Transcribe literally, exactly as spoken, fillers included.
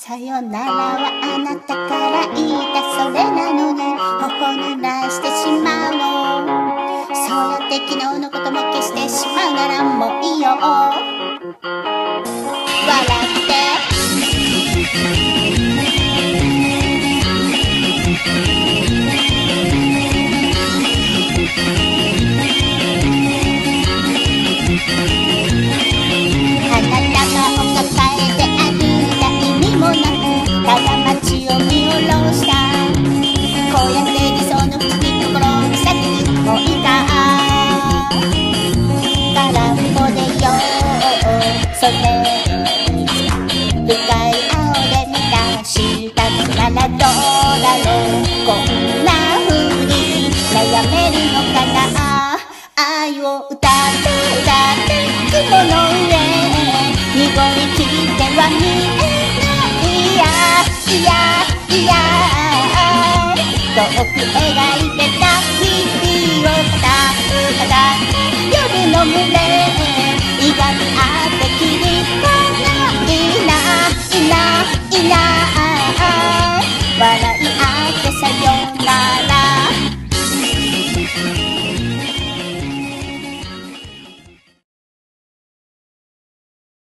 さよならはあなたから言いたそれなのに頬濡らしてしまうの。そうやって昨日のことも消してしまうならもういいよ。笑ってそれ深い青で満たしたならどうだろう。こんな風に悩めるのかな。愛を歌って歌って雲の上濁りきっては見えないいやいやいや遠く描いてた